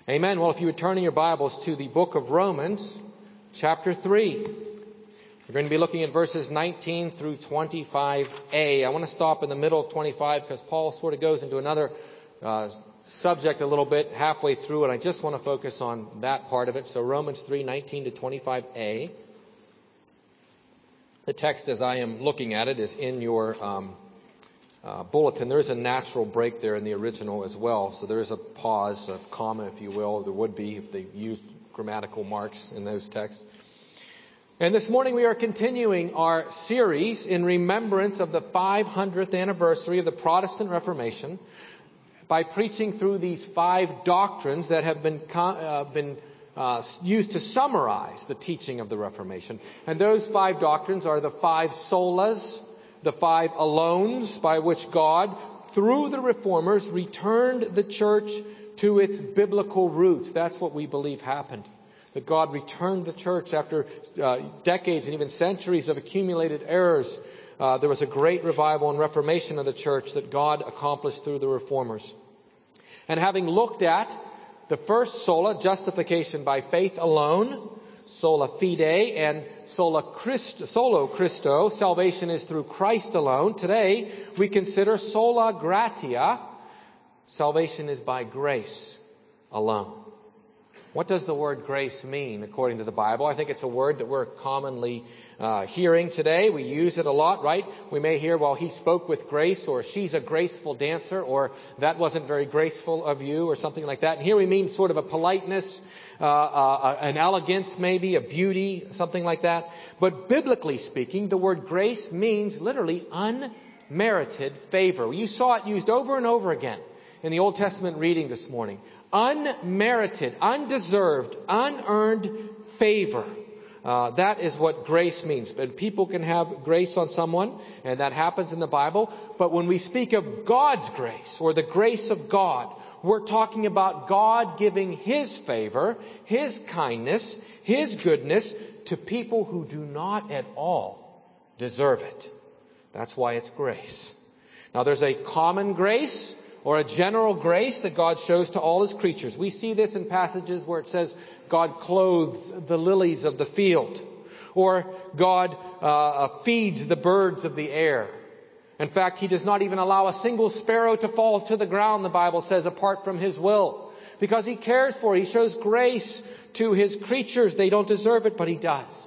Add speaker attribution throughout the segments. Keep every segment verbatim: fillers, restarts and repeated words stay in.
Speaker 1: Amen. Well, if you would turn in your Bibles to the book of Romans, chapter three. We're going to be looking at verses nineteen through twenty-five a. I want to stop in the middle of twenty-five because Paul sort of goes into another uh, subject a little bit halfway through, and I just want to focus on that part of it. So Romans three, nineteen to twenty-five a. The text as I am looking at it is in your um, uh, bulletin. There is a natural break there in the original as well. So there is a pause, a comma, if you will. There would be if they used grammatical marks in those texts. And this morning we are continuing our series in remembrance of the five hundredth anniversary of the Protestant Reformation by preaching through these five doctrines that have been uh, been uh, used to summarize the teaching of the Reformation. And those five doctrines are the five solas, the five alones by which God, through the Reformers, returned the church to its biblical roots. That's what we believe happened. That God returned the church after uh, decades and even centuries of accumulated errors. Uh, there was a great revival and reformation of the church that God accomplished through the Reformers. And having looked at the first sola, justification by faith alone, sola fide, and sola Christ, solo Christo, salvation is through Christ alone. Today we consider sola gratia, salvation is by grace alone. What does the word grace mean according to the Bible? I think it's a word that we're commonly uh, hearing today. We use it a lot, right? We may hear, well, he spoke with grace, or she's a graceful dancer, or that wasn't very graceful of you, or something like that. And here we mean sort of a politeness, uh, uh, an elegance maybe, a beauty, something like that. But biblically speaking, the word grace means literally unmerited favor. You saw it used over and over again in the Old Testament reading this morning. Unmerited, undeserved, unearned favor. Uh, that is what grace means. And people can have grace on someone, and that happens in the Bible. But when we speak of God's grace, or the grace of God, we're talking about God giving His favor, His kindness, His goodness to people who do not at all deserve it. That's why it's grace. Now there's a common grace, or a general grace that God shows to all His creatures. We see this in passages where it says God clothes the lilies of the field, or God uh, feeds the birds of the air. In fact, He does not even allow a single sparrow to fall to the ground, the Bible says, apart from His will, because He cares for it. He shows grace to His creatures. They don't deserve it, but He does.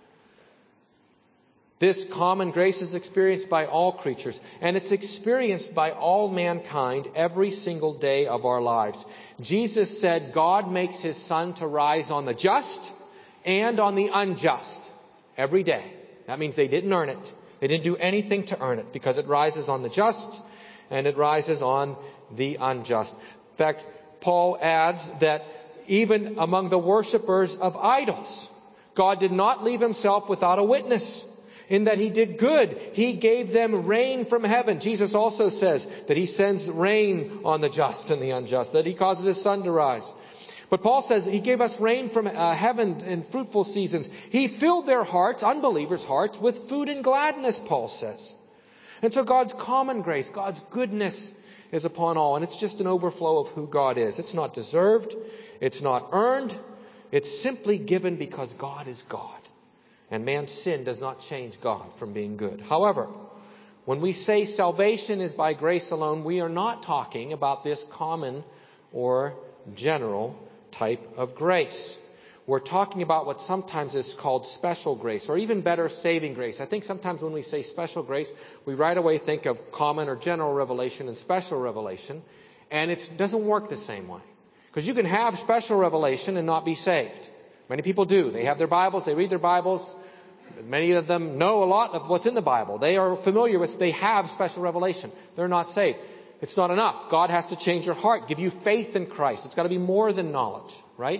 Speaker 1: This common grace is experienced by all creatures, and it's experienced by all mankind every single day of our lives. Jesus said God makes His sun to rise on the just and on the unjust every day. That means they didn't earn it. They didn't do anything to earn it, because it rises on the just and it rises on the unjust. In fact, Paul adds that even among the worshipers of idols, God did not leave Himself without a witness. In that He did good. He gave them rain from heaven. Jesus also says that He sends rain on the just and the unjust, that He causes His sun to rise. But Paul says He gave us rain from uh, heaven in fruitful seasons. He filled their hearts, unbelievers' hearts, with food and gladness, Paul says. And so God's common grace, God's goodness is upon all. And it's just an overflow of who God is. It's not deserved. It's not earned. It's simply given because God is God. And man's sin does not change God from being good. However, when we say salvation is by grace alone, we are not talking about this common or general type of grace. We're talking about what sometimes is called special grace, or even better, saving grace. I think sometimes when we say special grace, we right away think of common or general revelation and special revelation, and it doesn't work the same way. Because you can have special revelation and not be saved. Many people do. They have their Bibles, they read their Bibles. Many of them know a lot of what's in the Bible. They are familiar with, they have special revelation. They're not saved. It's not enough. God has to change your heart, give you faith in Christ. It's got to be more than knowledge, right?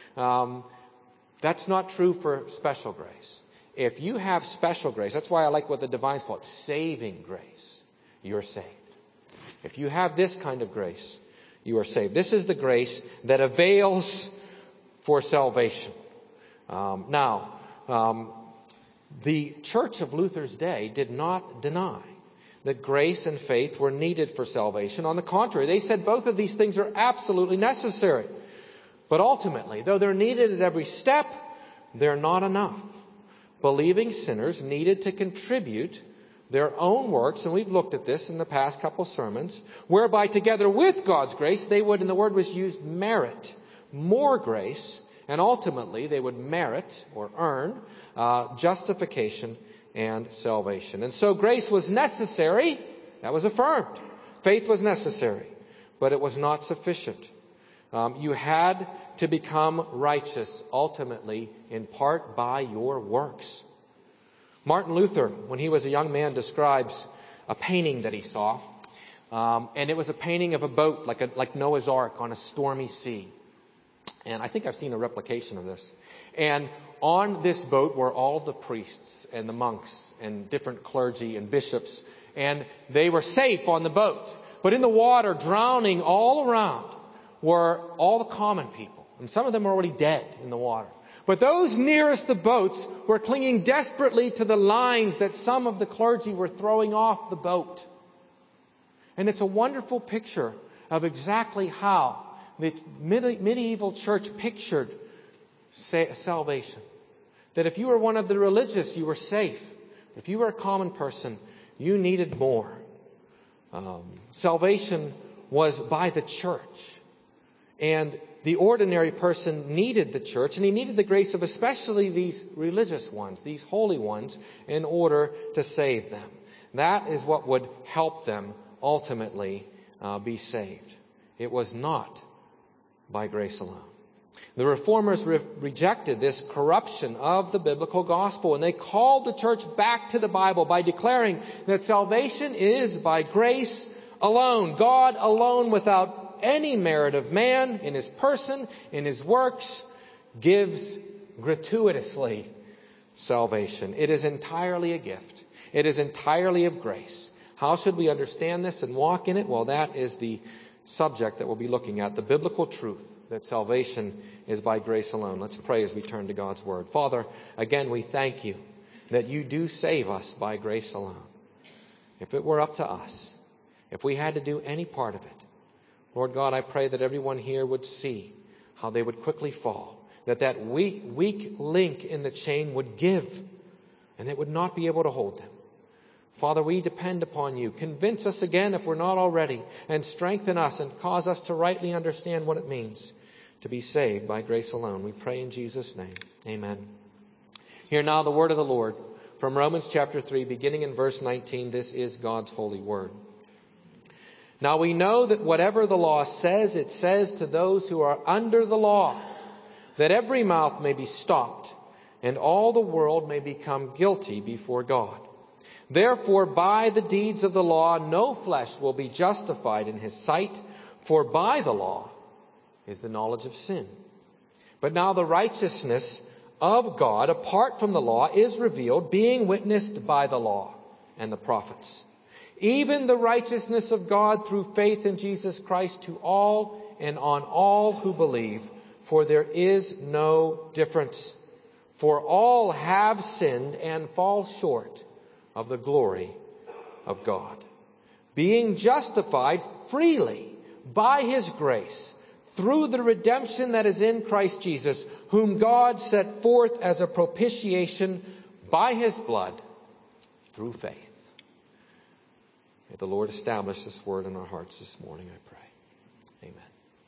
Speaker 1: Um, that's not true for special grace. If you have special grace, that's why I like what the Divines call it, saving grace. You're saved. If you have this kind of grace, you are saved. This is the grace that avails for salvation. Um, now, um, the Church of Luther's day did not deny that grace and faith were needed for salvation. On the contrary, they said both of these things are absolutely necessary. But ultimately, though they're needed at every step, they're not enough. Believing sinners needed to contribute their own works, and we've looked at this in the past couple sermons, whereby together with God's grace, they would, and the word was used, merit more grace, and ultimately they would merit or earn uh, justification and salvation. And so grace was necessary. That was affirmed. Faith was necessary, but it was not sufficient. Um, you had to become righteous ultimately in part by your works. Martin Luther, when he was a young man, describes a painting that he saw. Um, and it was a painting of a boat like, a, like Noah's Ark on a stormy sea. And I think I've seen a replication of this. And on this boat were all the priests and the monks and different clergy and bishops. And they were safe on the boat. But in the water, drowning all around, were all the common people. And some of them were already dead in the water. But those nearest the boats were clinging desperately to the lines that some of the clergy were throwing off the boat. And it's a wonderful picture of exactly how the medieval church pictured salvation. That if you were one of the religious, you were safe. If you were a common person, you needed more. Um, salvation was by the church. And the ordinary person needed the church, and he needed the grace of especially these religious ones, these holy ones, in order to save them. That is what would help them ultimately uh, be saved. It was not by grace alone. The Reformers re- rejected this corruption of the biblical gospel, and they called the church back to the Bible by declaring that salvation is by grace alone, God alone, without any merit of man in his person, in his works, gives gratuitously salvation. It is entirely a gift. It is entirely of grace. How should we understand this and walk in it? Well, that is the subject that we'll be looking at, the biblical truth that salvation is by grace alone. Let's pray as we turn to God's Word. Father, again, we thank you that you do save us by grace alone. If it were up to us, if we had to do any part of it, Lord God, I pray that everyone here would see how they would quickly fall, that that weak, weak link in the chain would give, and they would not be able to hold them. Father, we depend upon you. Convince us again if we're not already, and strengthen us and cause us to rightly understand what it means to be saved by grace alone. We pray in Jesus' name. Amen. Hear now the word of the Lord from Romans chapter three, beginning in verse nineteen. This is God's holy word. Now we know that whatever the law says, it says to those who are under the law, that every mouth may be stopped, and all the world may become guilty before God. Therefore, by the deeds of the law, no flesh will be justified in his sight, for by the law is the knowledge of sin. But now the righteousness of God, apart from the law, is revealed, being witnessed by the law and the prophets. Even the righteousness of God through faith in Jesus Christ to all and on all who believe, for there is no difference. For all have sinned and fall short of the glory of God, being justified freely by his grace through the redemption that is in Christ Jesus, whom God set forth as a propitiation by his blood through faith. May the Lord establish this word in our hearts this morning, I pray. Amen.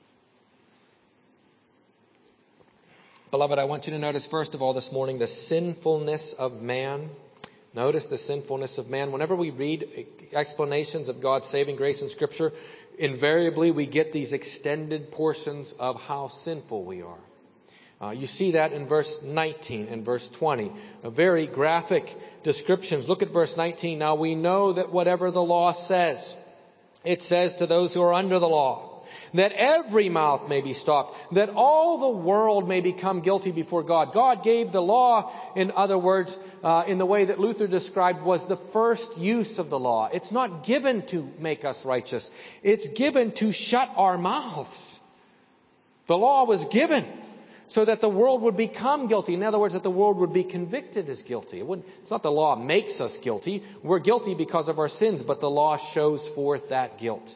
Speaker 1: Beloved, I want you to notice, first of all, this morning, the sinfulness of man. Notice the sinfulness of man. Whenever we read explanations of God's saving grace in Scripture, invariably we get these extended portions of how sinful we are. Uh, you see that in verse nineteen and verse twenty. A very graphic descriptions. Look at verse nineteen. Now we know that whatever the law says, it says to those who are under the law, that every mouth may be stopped, that all the world may become guilty before God. God gave the law, in other words, uh, in the way that Luther described, was the first use of the law. It's not given to make us righteous. It's given to shut our mouths. The law was given so that the world would become guilty. In other words, that the world would be convicted as guilty. It wouldn't, it's not the law makes us guilty. We're guilty because of our sins, but the law shows forth that guilt.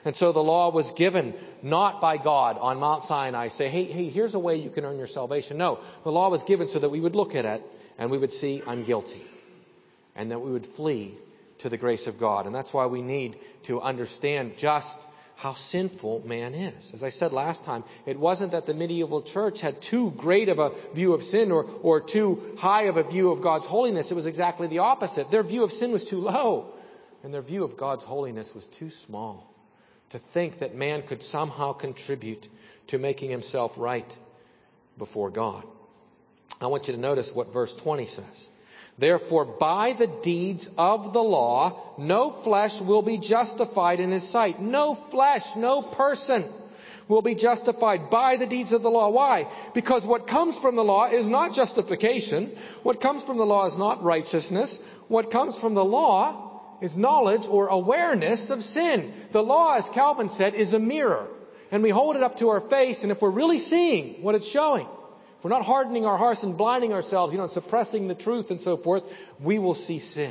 Speaker 1: And so the law was given not by God on Mount Sinai, say, hey, hey, here's a way you can earn your salvation. No, the law was given so that we would look at it and we would see I'm guilty, and that we would flee to the grace of God. And that's why we need to understand just how sinful man is. As I said last time, it wasn't that the medieval church had too great of a view of sin or, or too high of a view of God's holiness. It was exactly the opposite. Their view of sin was too low, and their view of God's holiness was too small. To think that man could somehow contribute to making himself right before God. I want you to notice what verse twenty says. Therefore, by the deeds of the law, no flesh will be justified in his sight. No flesh, no person will be justified by the deeds of the law. Why? Because what comes from the law is not justification. What comes from the law is not righteousness. What comes from the law is knowledge or awareness of sin. The law, as Calvin said, is a mirror. And we hold it up to our face, and if we're really seeing what it's showing, if we're not hardening our hearts and blinding ourselves, you know, and suppressing the truth and so forth, we will see sin.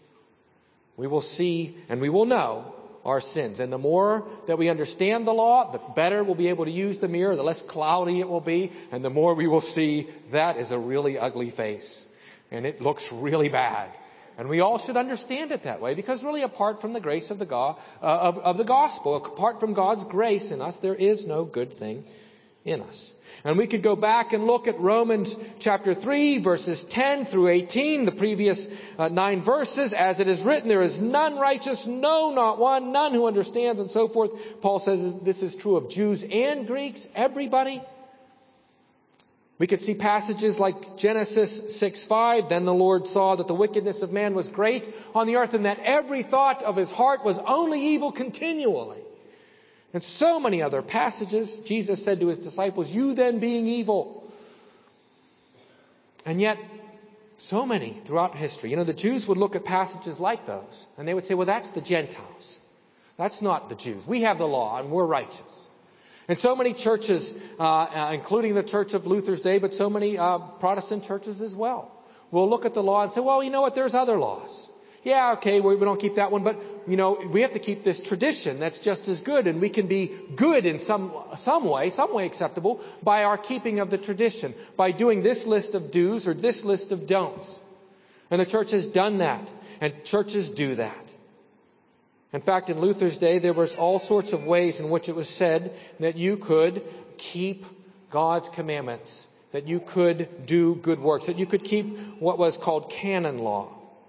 Speaker 1: We will see and we will know our sins. And the more that we understand the law, the better we'll be able to use the mirror, the less cloudy it will be, and the more we will see that is a really ugly face. And it looks really bad. And we all should understand it that way, because really apart from the grace of the, God, uh, of, of the gospel, apart from God's grace in us, there is no good thing in us. And we could go back and look at Romans chapter three, verses ten through eighteen, the previous uh, nine verses. As it is written, there is none righteous, no, not one, none who understands, and so forth. Paul says this is true of Jews and Greeks, everybody. We could see passages like Genesis six five. Then the Lord saw that the wickedness of man was great on the earth, and that every thought of his heart was only evil continually. And so many other passages. Jesus said to his disciples, you then being evil. And yet, so many throughout history. You know, the Jews would look at passages like those, and they would say, well, that's the Gentiles. That's not the Jews. We have the law, and we're righteous. And so many churches, uh, including the Church of Luther's day, but so many uh, Protestant churches as well, will look at the law and say, well, you know what, there's other laws. Yeah, okay, we don't keep that one, but, you know, we have to keep this tradition that's just as good, and we can be good in some some way, some way acceptable, by our keeping of the tradition, by doing this list of do's or this list of don'ts. And the church has done that, and churches do that. In fact, in Luther's day, there was all sorts of ways in which it was said that you could keep God's commandments, that you could do good works, that you could keep what was called canon law.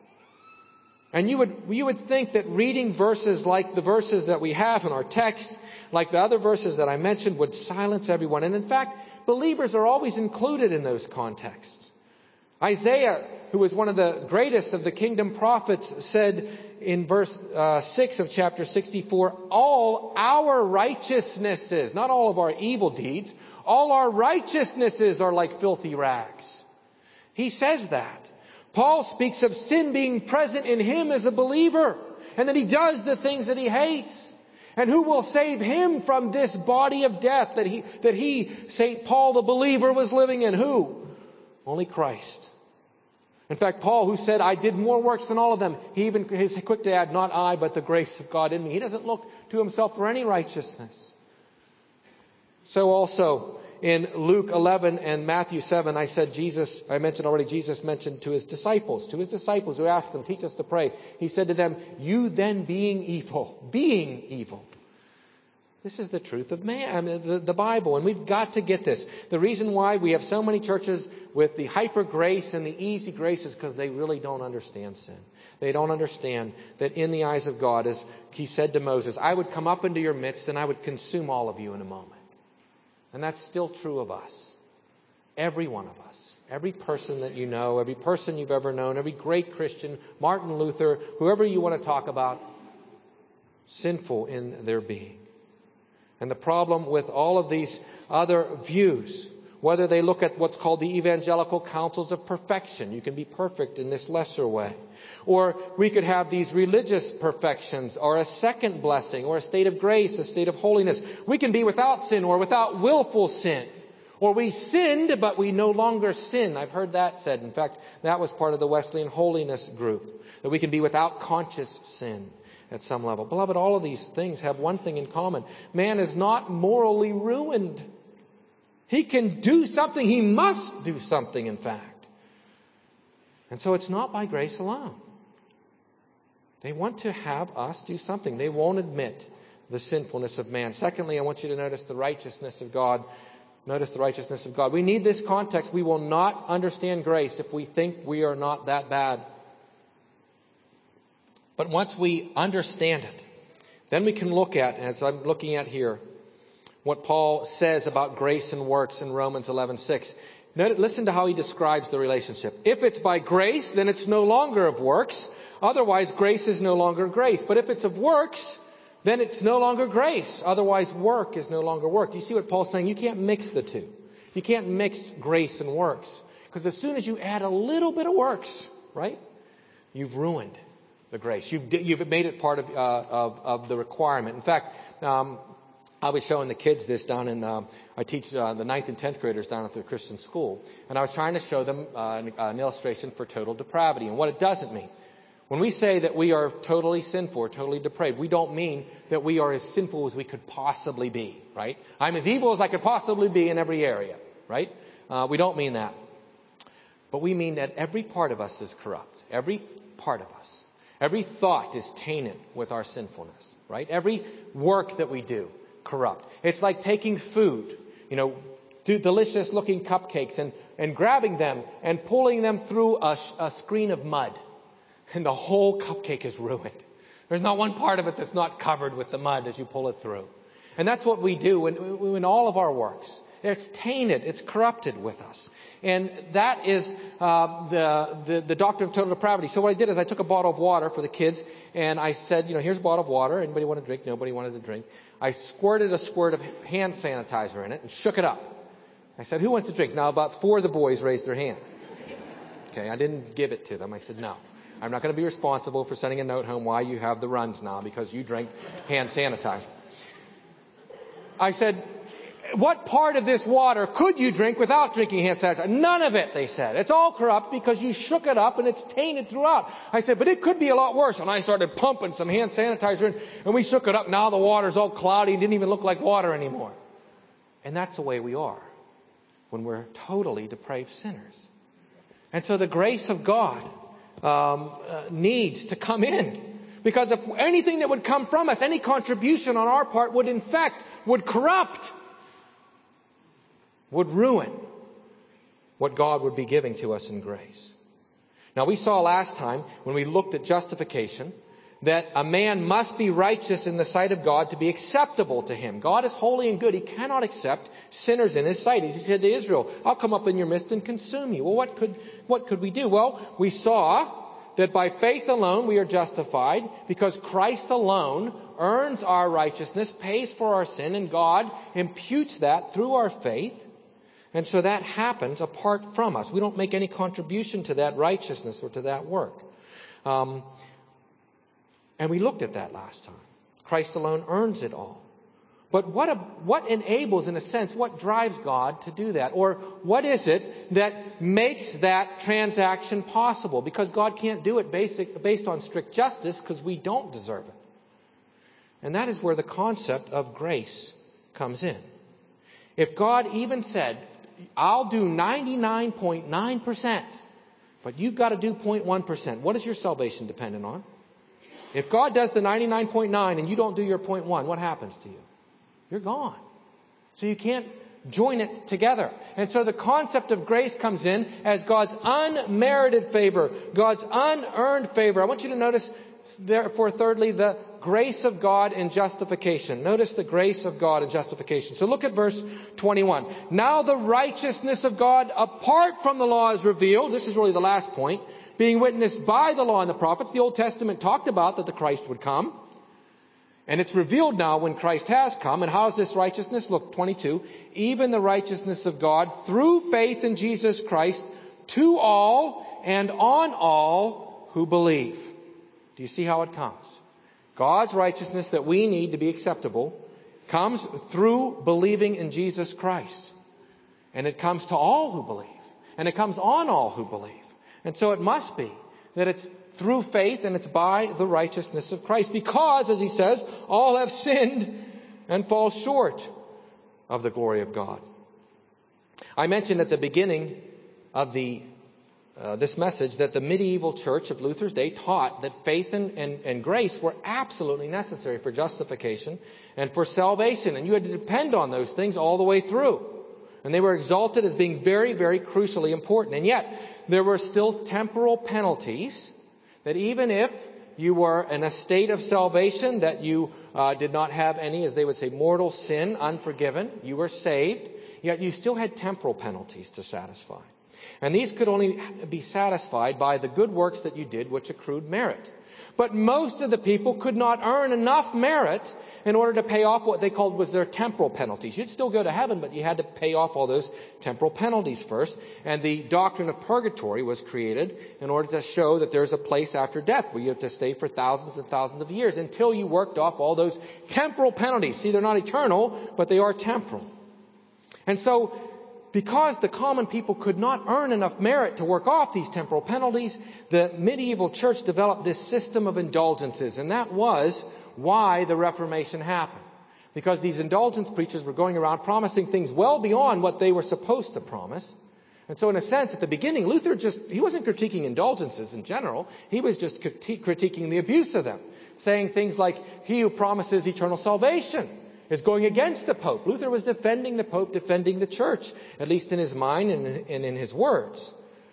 Speaker 1: And you would, you would think that reading verses like the verses that we have in our text, like the other verses that I mentioned, would silence everyone. And in fact, believers are always included in those contexts. Isaiah, who was one of the greatest of the kingdom prophets, said in verse uh, six of chapter sixty-four, all our righteousnesses, not all of our evil deeds, all our righteousnesses are like filthy rags. He says that. Paul speaks of sin being present in him as a believer, and that he does the things that he hates. And who will save him from this body of death that he, that he, Saint Paul the believer, was living in? Who? Only Christ. In fact, Paul, who said, I did more works than all of them, he even is quick to add, not I, but the grace of God in me. He doesn't look to himself for any righteousness. So also, in Luke eleven and Matthew seven, I said Jesus, I mentioned already, Jesus mentioned to his disciples, to his disciples who asked him, teach us to pray. He said to them, you then being evil, being evil. This is the truth of man, the, the Bible, and we've got to get this. The reason why we have so many churches with the hyper grace and the easy grace is because they really don't understand sin. They don't understand that in the eyes of God, as he said to Moses, I would come up into your midst and I would consume all of you in a moment. And that's still true of us. Every one of us. Every person that you know, every person you've ever known, every great Christian, Martin Luther, whoever you want to talk about, sinful in their being. And the problem with all of these other views, whether they look at what's called the evangelical counsels of perfection, you can be perfect in this lesser way. Or we could have these religious perfections, or a second blessing, or a state of grace, a state of holiness. We can be without sin or without willful sin. Or we sinned, but we no longer sin. I've heard that said. In fact, that was part of the Wesleyan holiness group, that we can be without conscious sin. at some level. Beloved, all of these things have one thing in common. Man is not morally ruined. He can do something. He must do something, in fact. And so it's not by grace alone. They want to have us do something. They won't admit the sinfulness of man. Secondly, I want you to notice the righteousness of God. Notice the righteousness of God. We need this context. We will not understand grace if we think we are not that bad. But once we understand it, then we can look at, as I'm looking at here, what Paul says about grace and works in Romans eleven six. Listen to how he describes the relationship. If it's by grace, then it's no longer of works. Otherwise, grace is no longer grace. But if it's of works, then it's no longer grace. Otherwise, work is no longer work. You see what Paul's saying? You can't mix the two. You can't mix grace and works. Because as soon as you add a little bit of works, right, you've ruined the grace. You've, you've made it part of, uh, of, of the requirement. In fact, um, I was showing the kids this down in, um, I teach uh, the ninth and tenth graders down at the Christian school. And I was trying to show them uh, an, an illustration for total depravity and what it doesn't mean. When we say that we are totally sinful or totally depraved, we don't mean that we are as sinful as we could possibly be, right? I'm as evil as I could possibly be in every area, right? Uh, we don't mean that. But we mean that every part of us is corrupt. Every part of us. Every thought is tainted with our sinfulness, right? Every work that we do, corrupt. It's like taking food, you know, delicious looking cupcakes and, and grabbing them and pulling them through a, a screen of mud. And the whole cupcake is ruined. There's not one part of it that's not covered with the mud as you pull it through. And that's what we do in, in all of our works. It's tainted. It's corrupted with us. And that is uh, the, the the doctrine of total depravity. So what I did is I took a bottle of water for the kids, and I said, you know, here's a bottle of water. Anybody want to drink? Nobody wanted to drink. I squirted a squirt of hand sanitizer in it and shook it up. I said, who wants to drink? Now about four of the boys raised their hand. Okay, I didn't give it to them. I said, no. I'm not going to be responsible for sending a note home why you have the runs now because you drink hand sanitizer. I said, what part of this water could you drink without drinking hand sanitizer? None of it, they said. It's all corrupt because you shook it up and it's tainted throughout. I said, but it could be a lot worse. And I started pumping some hand sanitizer in, and we shook it up. Now the water's all cloudy and didn't even look like water anymore. And that's the way we are when we're totally depraved sinners. And so the grace of God Um, uh, needs to come in. Because if anything that would come from us, any contribution on our part would infect, would corrupt, would ruin what God would be giving to us in grace. Now we saw last time when we looked at justification that a man must be righteous in the sight of God to be acceptable to him. God is holy and good. He cannot accept sinners in his sight. As he said to Israel, I'll come up in your midst and consume you. Well, what could, what could we do? Well, we saw that by faith alone we are justified because Christ alone earns our righteousness, pays for our sin, and God imputes that through our faith. And so that happens apart from us. We don't make any contribution to that righteousness or to that work. Um, And we looked at that last time. Christ alone earns it all. But what a, what enables, in a sense, what drives God to do that? Or what is it that makes that transaction possible? Because God can't do it basic, based on strict justice because we don't deserve it. And that is where the concept of grace comes in. If God even said, I'll do ninety-nine point nine percent, but you've got to do zero point one percent, what is your salvation dependent on? If God does the ninety-nine point nine and you don't do your zero point one, what happens to you? You're gone. So you can't join it together. And so the concept of grace comes in as God's unmerited favor, God's unearned favor. I want you to notice, therefore, thirdly, the grace of God in justification. Notice the grace of God in justification. So look at verse twenty-one. Now the righteousness of God apart from the law is revealed. This is really the last point. Being witnessed by the law and the prophets. The Old Testament talked about that the Christ would come. And it's revealed now when Christ has come. And how is this righteousness? Look, twenty-two. Even the righteousness of God through faith in Jesus Christ to all and on all who believe. Do you see how it comes? God's righteousness that we need to be acceptable comes through believing in Jesus Christ. And it comes to all who believe. And it comes on all who believe. And so it must be that it's through faith and it's by the righteousness of Christ. Because, as he says, all have sinned and fall short of the glory of God. I mentioned at the beginning of the uh, this message that the medieval church of Luther's day taught that faith and, and, and grace were absolutely necessary for justification and for salvation. And you had to depend on those things all the way through. And they were exalted as being very, very crucially important. And yet, there were still temporal penalties that even if you were in a state of salvation, that you uh, did not have any, as they would say, mortal sin unforgiven, you were saved, yet you still had temporal penalties to satisfy. And these could only be satisfied by the good works that you did, which accrued merit. But most of the people could not earn enough merit in order to pay off what they called was their temporal penalties. You'd still go to heaven, but you had to pay off all those temporal penalties first. And the doctrine of purgatory was created in order to show that there's a place after death where you have to stay for thousands and thousands of years until you worked off all those temporal penalties. See, they're not eternal, but they are temporal. And so, because the common people could not earn enough merit to work off these temporal penalties, the medieval church developed this system of indulgences. And that was why the Reformation happened. Because these indulgence preachers were going around promising things well beyond what they were supposed to promise. And so in a sense, at the beginning, Luther just, he wasn't critiquing indulgences in general. He was just criti- critiquing the abuse of them. Saying things like, he who promises eternal salvation is going against the Pope. Luther was defending the Pope, defending the church, at least in his mind and in his words.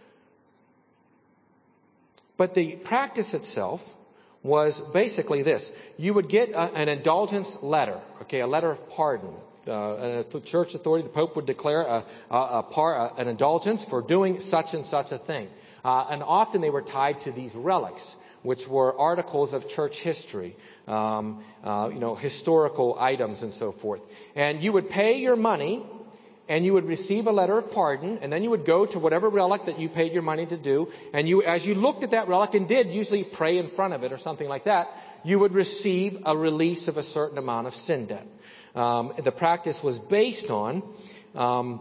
Speaker 1: But the practice itself was basically this. You would get a, an indulgence letter, okay, a letter of pardon. Uh, a church authority, the Pope would declare a, a, a par, a, an indulgence for doing such and such a thing. Uh, and often they were tied to these relics, which were articles of church history, um, uh, you know, historical items and so forth. And you would pay your money, and you would receive a letter of pardon, and then you would go to whatever relic that you paid your money to do, and you, as you looked at that relic and did usually pray in front of it or something like that, you would receive a release of a certain amount of sin debt. Um, the practice was based on um,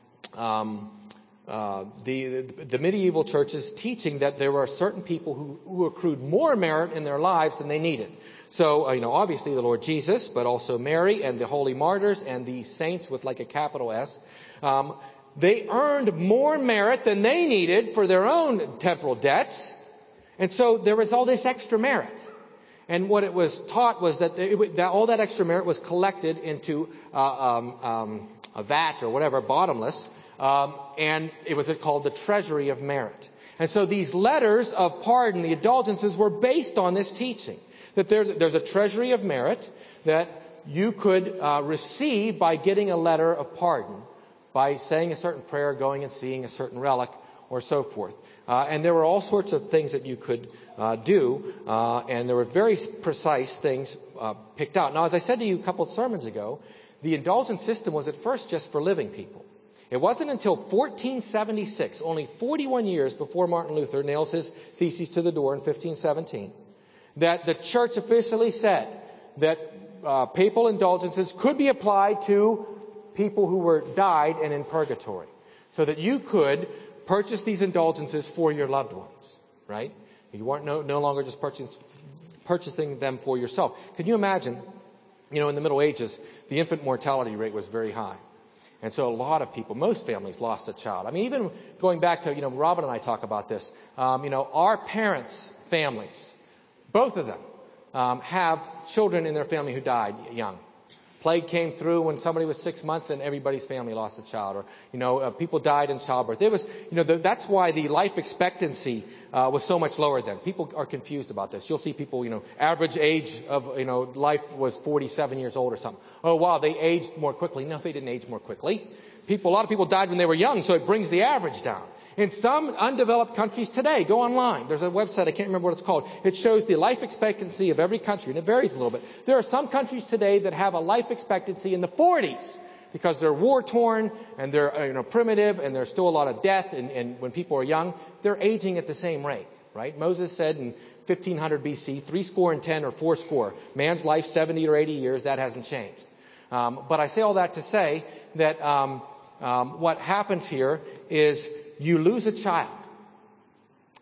Speaker 1: um, Uh, the, the, the medieval church's teaching that there were certain people who, who accrued more merit in their lives than they needed. So, uh, you know, obviously the Lord Jesus, but also Mary and the holy martyrs and the saints with like a capital S. Um, they earned more merit than they needed for their own temporal debts. And so there was all this extra merit. And what it was taught was that, it, that all that extra merit was collected into uh, um, um, a vat or whatever, bottomless. Um, and it was called the treasury of merit. And so these letters of pardon, the indulgences, were based on this teaching. That there, there's a treasury of merit that you could uh, receive by getting a letter of pardon, by saying a certain prayer, going and seeing a certain relic, or so forth. Uh, and there were all sorts of things that you could uh, do, uh, and there were very precise things uh, picked out. Now, as I said to you a couple of sermons ago, the indulgence system was at first just for living people. It wasn't until fourteen seventy-six, only forty-one years before Martin Luther nails his theses to the door in fifteen seventeen, that the church officially said that uh, papal indulgences could be applied to people who were died and in purgatory, so that you could purchase these indulgences for your loved ones, right? You weren't no, no longer just purchasing, purchasing them for yourself. Can you imagine, you know, in the Middle Ages, the infant mortality rate was very high. And so a lot of people, most families lost a child. I mean, even going back to, you know, Robin and I talk about this. Um, you know, our parents' families, both of them, um, have children in their family who died young. Plague came through when somebody was six months and everybody's family lost a child. Or, you know, uh, people died in childbirth. It was, you know, the, that's why the life expectancy uh, was so much lower then. People are confused about this. You'll see people, you know, average age of, you know, life was forty-seven years old or something. Oh, wow, they aged more quickly. No, they didn't age more quickly. People, a lot of people died when they were young, so it brings the average down. In some undeveloped countries today, go online. There's a website, I can't remember what it's called. It shows the life expectancy of every country, and it varies a little bit. There are some countries today that have a life expectancy in the forties because they're war-torn and they're, you know, primitive and there's still a lot of death. And, and when people are young, they're aging at the same rate, right? Moses said in fifteen hundred B C, three score and ten or four score. Man's life, seventy or eighty years, that hasn't changed. Um, but I say all that to say that um, um, what happens here is you lose a child.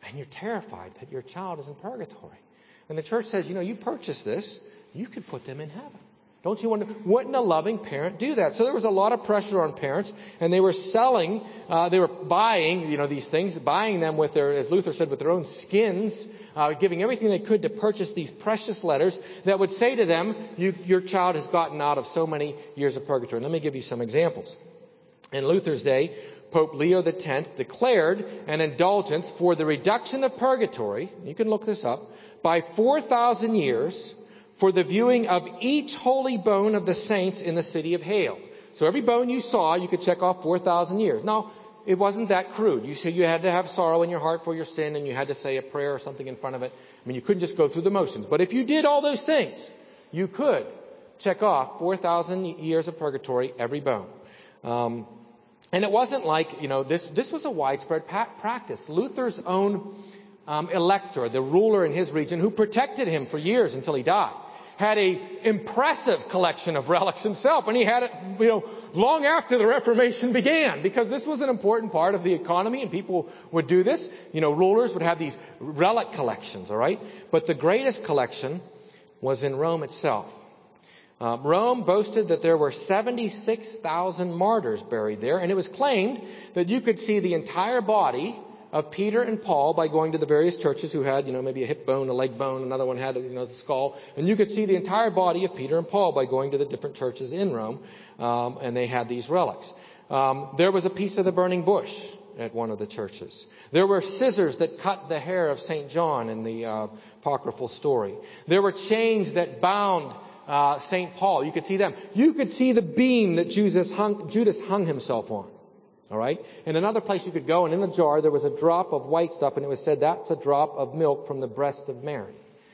Speaker 1: and you're terrified that your child is in purgatory. And the church says, you know, you purchase this, you could put them in heaven. Don't you wonder, wouldn't a loving parent do that? So there was a lot of pressure on parents, and they were selling, uh, they were buying, you know, these things, buying them with their, as Luther said, with their own skins, uh, giving everything they could to purchase these precious letters that would say to them, you, your child has gotten out of so many years of purgatory. Let me give you some examples. In Luther's day, Pope Leo the tenth declared an indulgence for the reduction of purgatory, you can look this up, by four thousand years for the viewing of each holy bone of the saints in the city of Hale. So every bone you saw, you could check off four thousand years. Now, it wasn't that crude. You say you had to have sorrow in your heart for your sin, and you had to say a prayer or something in front of it. I mean, you couldn't just go through the motions. But if you did all those things, you could check off four thousand years of purgatory, every bone. Um, and it wasn't like, you know, this, this was a widespread pa- practice. Luther's own um, elector, the ruler in his region, who protected him for years until he died, had a impressive collection of relics himself, and he had it, you know, long after the Reformation began, because this was an important part of the economy, and people would do this. You know, rulers would have these relic collections, all right? But the greatest collection was in Rome itself. Uh, Rome boasted that there were seventy-six thousand martyrs buried there, and it was claimed that you could see the entire body of Peter and Paul by going to the various churches who had, you know, maybe a hip bone, a leg bone, another one had, you know, the skull. And you could see the entire body of Peter and Paul by going to the different churches in Rome, um, and they had these relics. Um, there was a piece of the burning bush at one of the churches. There were scissors that cut the hair of Saint John in the uh, apocryphal story. There were chains that bound uh, Saint Paul. You could see them. You could see the beam that Judas hung, Judas hung himself on. All right. In another place you could go, and in a jar there was a drop of white stuff, and it was said that's a drop of milk from the breast of Mary.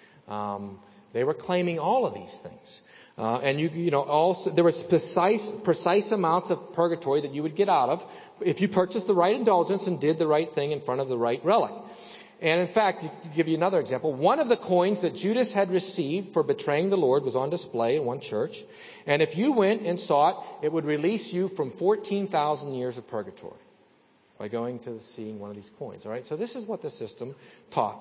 Speaker 1: Um, they were claiming all of these things, uh, and you, you know, also there was precise, precise amounts of purgatory that you would get out of if you purchased the right indulgence and did the right thing in front of the right relic. And in fact, to give you another example, one of the coins that Judas had received for betraying the Lord was on display in one church. And if you went and saw it, it would release you from fourteen thousand years of purgatory by going to seeing one of these coins. All right. So this is what the system taught.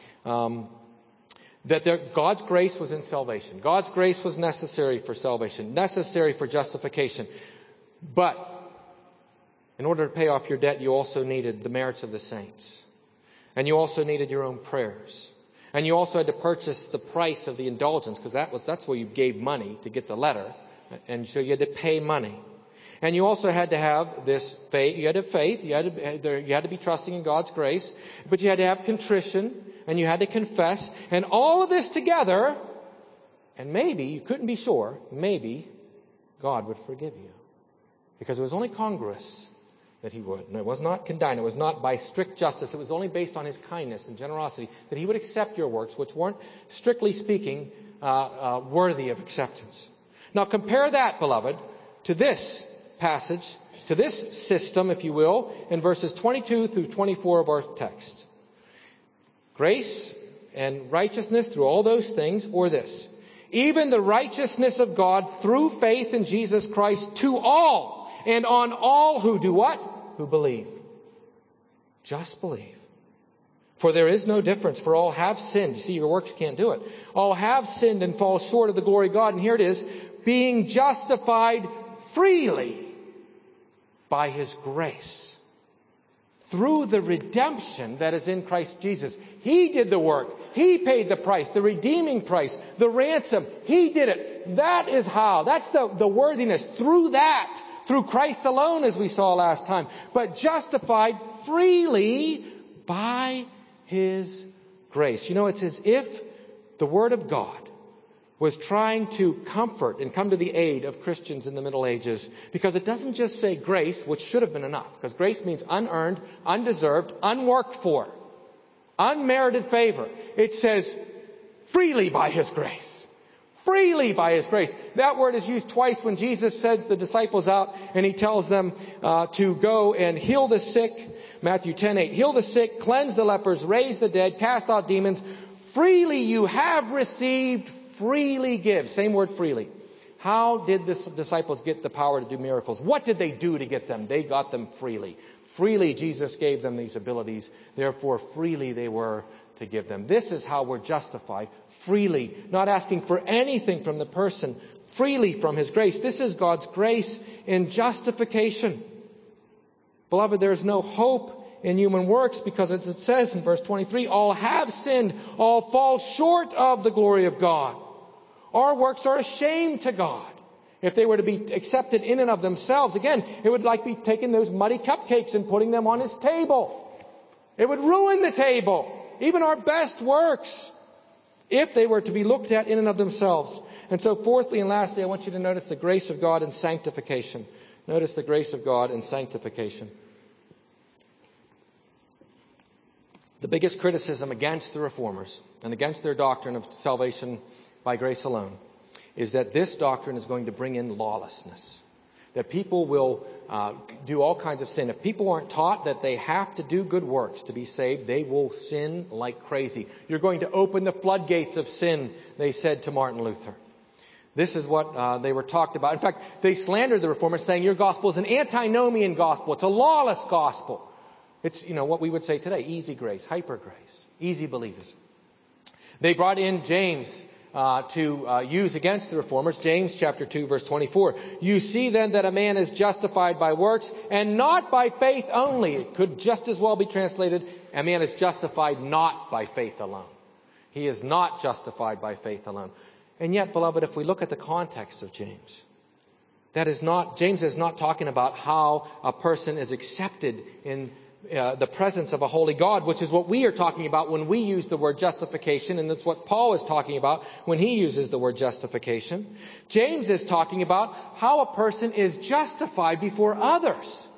Speaker 1: Um, that there, God's grace was in salvation. God's grace was necessary for salvation, necessary for justification. But in order to pay off your debt, you also needed the merits of the saints. And you also needed your own prayers. And you also had to purchase the price of the indulgence, because that was, that's where you gave money to get the letter. And so you had to pay money. And you also had to have this faith. You had to have faith. You had to, you had to be trusting in God's grace. But you had to have contrition. And you had to confess. And all of this together, and maybe, you couldn't be sure, maybe God would forgive you. Because it was only congruous that he would. And it was not condign. It was not by strict justice. It was only based on his kindness and generosity that he would accept your works, which weren't, strictly speaking, uh, uh, worthy of acceptance. Now compare that, beloved, to this passage, to this system, if you will, in verses twenty-two through twenty-four of our text. Grace and righteousness through all those things, or this. Even the righteousness of God through faith in Jesus Christ to all and on all who do what? Who believe. Just believe. For there is no difference, for all have sinned. You see, your works can't do it. All have sinned and fall short of the glory of God. And here it is, being justified freely by his grace through the redemption that is in Christ Jesus. He did the work. He paid the price, the redeeming price, the ransom. He did it. That is how. That's the, the worthiness. Through that, through Christ alone, as we saw last time. But justified freely by his grace. You know, it's as if the Word of God was trying to comfort and come to the aid of Christians in the Middle Ages, because it doesn't just say grace, which should have been enough, because grace means unearned, undeserved, unworked for, unmerited favor. It says freely by his grace. Freely by his grace. That word is used twice when Jesus sends the disciples out and he tells them uh, to go and heal the sick. Matthew ten eight. Heal the sick, cleanse the lepers, raise the dead, cast out demons. Freely you have received, freely give. Same word, freely. How did the disciples get the power to do miracles? What did they do to get them? They got them freely. Freely Jesus gave them these abilities. Therefore, freely they were to give them. This is how we're justified. Freely. Not asking for anything from the person. Freely from His grace. This is God's grace in justification. Beloved, there is no hope in human works because, as it says in verse twenty-three, all have sinned, all fall short of the glory of God. Our works are a shame to God. If they were to be accepted in and of themselves, again, it would like be taking those muddy cupcakes and putting them on His table. It would ruin the table. Even our best works, if they were to be looked at in and of themselves. And so fourthly and lastly, I want you to notice the grace of God in sanctification. Notice the grace of God in sanctification. The biggest criticism against the Reformers and against their doctrine of salvation by grace alone is that this doctrine is going to bring in lawlessness. That people will uh, do all kinds of sin. If people aren't taught that they have to do good works to be saved, they will sin like crazy. You're going to open the floodgates of sin, they said to Martin Luther. This is what uh, they were talked about. In fact, they slandered the Reformers, saying your gospel is an antinomian gospel. It's a lawless gospel. It's, you know, what we would say today, easy grace, hyper grace, easy believism. They brought in James uh, to uh, use against the Reformers. James chapter two, verse twenty-four. You see then that a man is justified by works and not by faith only. It could just as well be translated, a man is justified not by faith alone. He is not justified by faith alone. And yet, beloved, if we look at the context of James, that is not, James is not talking about how a person is accepted in uh, the presence of a holy God, which is what we are talking about when we use the word justification, and that's what Paul is talking about when he uses the word justification. James is talking about how a person is justified before others.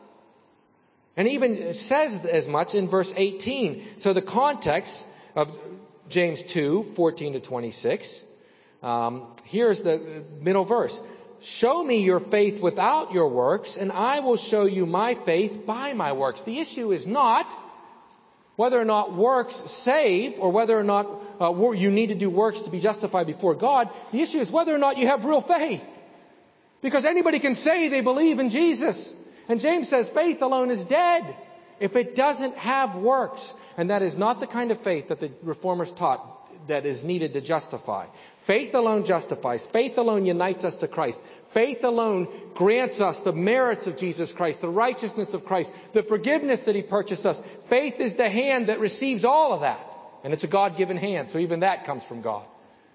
Speaker 1: And even says as much in verse eighteen. So the context of James two, fourteen to twenty-six, Um, here's the middle verse. Show me your faith without your works, and I will show you my faith by my works. The issue is not whether or not works save, or whether or not uh, you need to do works to be justified before God. The issue is whether or not you have real faith. Because anybody can say they believe in Jesus. And James says faith alone is dead if it doesn't have works. And that is not the kind of faith that the Reformers taught that is needed to justify. Faith alone justifies. Faith alone unites us to Christ. Faith alone grants us the merits of Jesus Christ, the righteousness of Christ, the forgiveness that He purchased us. Faith is the hand that receives all of that. And it's a God-given hand, so even that comes from God.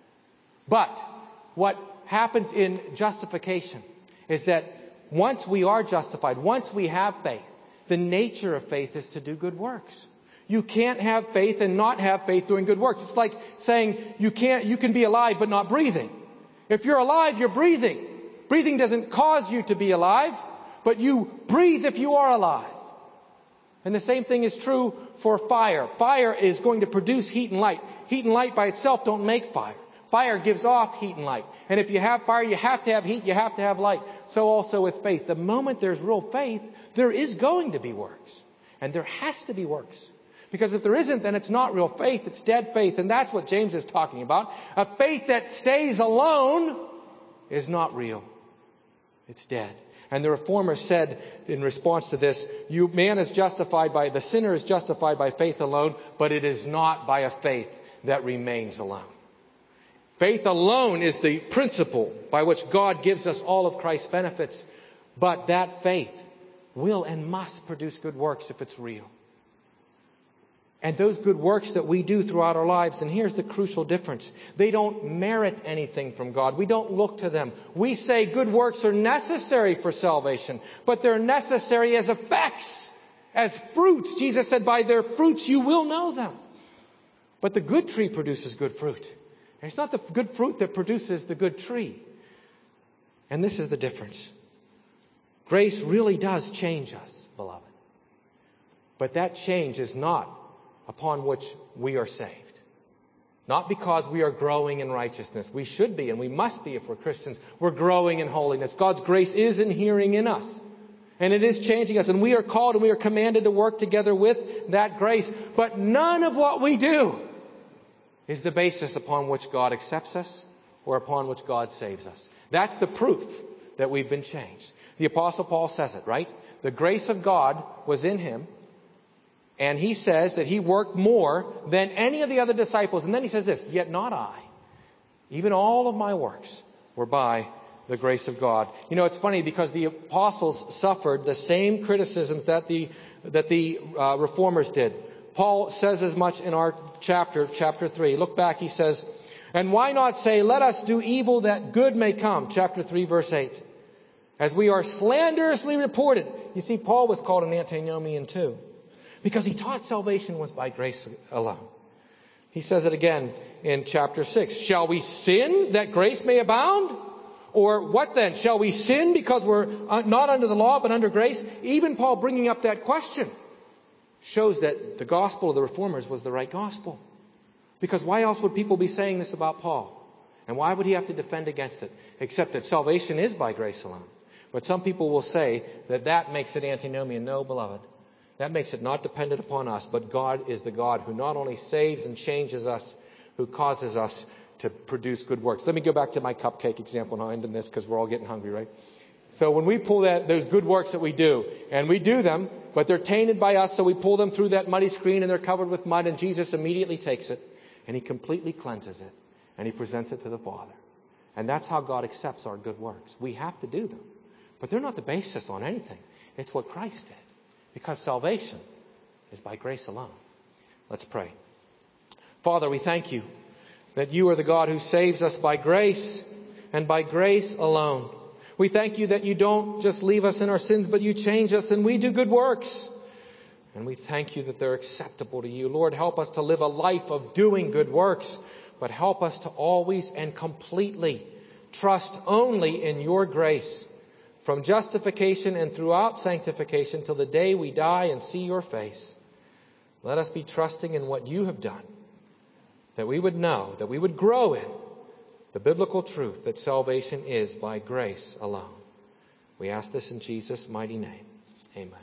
Speaker 1: But what happens in justification is that once we are justified, once we have faith, the nature of faith is to do good works. You can't have faith and not have faith doing good works. It's like saying you can't, you can be alive but not breathing. If you're alive, you're breathing. Breathing doesn't cause you to be alive, but you breathe if you are alive. And the same thing is true for fire. Fire is going to produce heat and light. Heat and light by itself don't make fire. Fire gives off heat and light. And if you have fire, you have to have heat, you have to have light. So also with faith. The moment there's real faith, there is going to be works. And there has to be works. Because if there isn't, then it's not real faith. It's dead faith. And that's what James is talking about. A faith that stays alone is not real. It's dead. And the Reformers said in response to this, you, man is justified by, the sinner is justified by faith alone, but it is not by a faith that remains alone. Faith alone is the principle by which God gives us all of Christ's benefits. But that faith will and must produce good works if it's real. And those good works that we do throughout our lives, and here's the crucial difference. They don't merit anything from God. We don't look to them. We say good works are necessary for salvation, but they're necessary as effects, as fruits. Jesus said, by their fruits you will know them. But the good tree produces good fruit. And it's not the good fruit that produces the good tree. And this is the difference. Grace really does change us, beloved. But that change is not upon which we are saved. Not because we are growing in righteousness. We should be, and we must be if we're Christians. We're growing in holiness. God's grace is inhering in us. And it is changing us. And we are called and we are commanded to work together with that grace. But none of what we do is the basis upon which God accepts us or upon which God saves us. That's the proof that we've been changed. The Apostle Paul says it, right? the grace of God was in him. And he says that he worked more than any of the other disciples. And then he says this, yet not I. Even all of my works were by the grace of God. You know, it's funny because the apostles suffered the same criticisms that the, that the uh, reformers did. Paul says as much in our chapter, chapter three. Look back, he says, and why not say, let us do evil that good may come? Chapter three, verse eight. As we are slanderously reported. You see, Paul was called an antinomian too, because he taught salvation was by grace alone. He says it again in chapter six. Shall we sin that grace may abound? Or what then? Shall we sin because we're not under the law but under grace? Even Paul bringing up that question shows that the gospel of the reformers was the right gospel. Because why else would people be saying this about Paul? And why would he have to defend against it? Except that salvation is by grace alone. But some people will say that that makes it antinomian. No, beloved. That makes it not dependent upon us, but God is the God who not only saves and changes us, who causes us to produce good works. Let me go back to my cupcake example, and I'll end in this because we're all getting hungry, right? So when we pull that, those good works that we do, and we do them, but they're tainted by us, so we pull them through that muddy screen and they're covered with mud, and Jesus immediately takes it and he completely cleanses it and he presents it to the Father. And that's how God accepts our good works. We have to do them, but they're not the basis on anything. It's what Christ did, because salvation is by grace alone. Let's pray. Father, we thank you that you are the God who saves us by grace and by grace alone. We thank you that you don't just leave us in our sins, but you change us and we do good works. And we thank you that they're acceptable to you. Lord, help us to live a life of doing good works, but help us to always and completely trust only in your grace, from justification and throughout sanctification till the day we die and see your face. Let us be trusting in what you have done, that we would know, that we would grow in the biblical truth that salvation is by grace alone. We ask this in Jesus' mighty name. Amen.